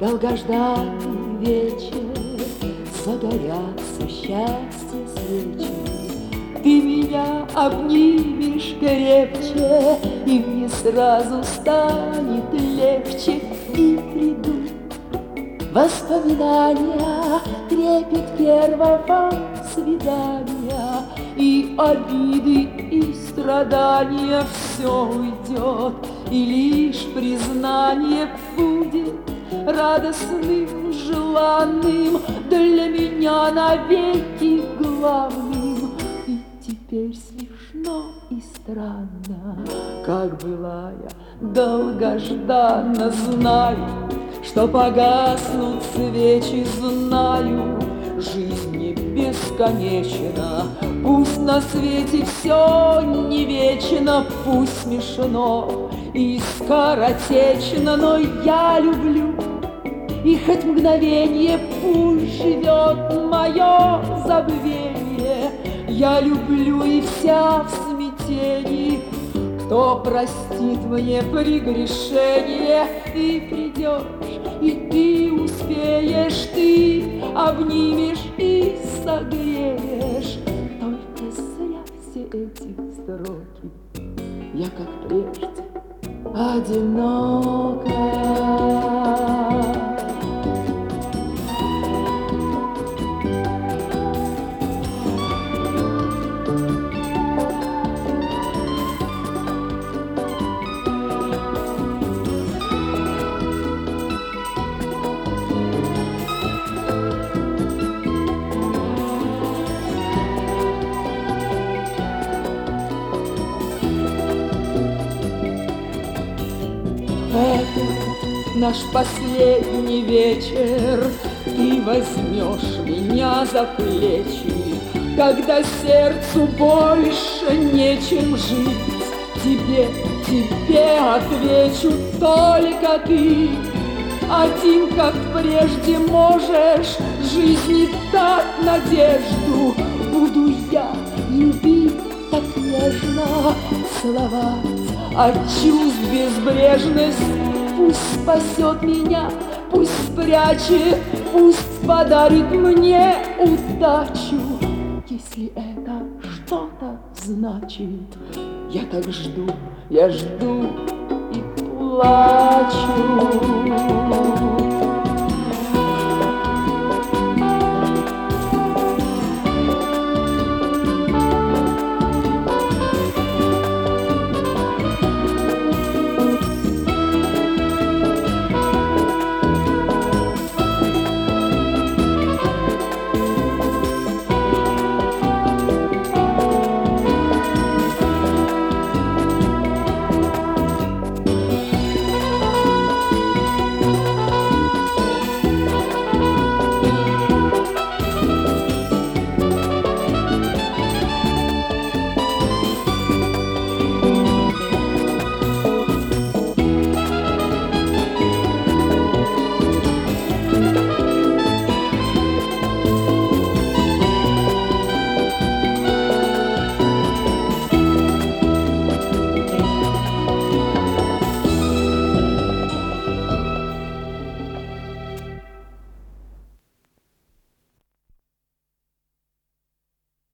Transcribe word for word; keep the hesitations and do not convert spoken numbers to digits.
долгожданный вечер, загорятся счастье свечи. Ты меня обнимешь крепче, и мне сразу станет легче, и придут воспоминания, трепет первого свидания, и обиды, и страдания. Все уйдет, и лишь признание будет радостным, желанным, для меня навеки главным. И теперь смешно и странно, как была я долгожданна. Знаю, что погаснут свечи, знаю, жизнь не бесконечна. Пусть на свете все не вечно, пусть смешно и скоротечно, но я люблю, и хоть мгновенье пусть живет мое забвение. Я люблю, и вся в смятении. Кто простит мне прегрешение? Ты придешь, и ты успеешь, ты обнимешь и согреешь. Только зря все эти строки, я, как прежде, одинока. Это наш последний вечер, ты возьмешь меня за плечи, когда сердцу больше нечем жить. Тебе, тебе отвечу, только ты один, как прежде, можешь жизни дать надежду. Буду я любить так нежно, целовать от чувств безбрежность. Пусть спасет меня, пусть спрячет, пусть подарит мне удачу. Если это что-то значит, я так жду, я жду и плачу.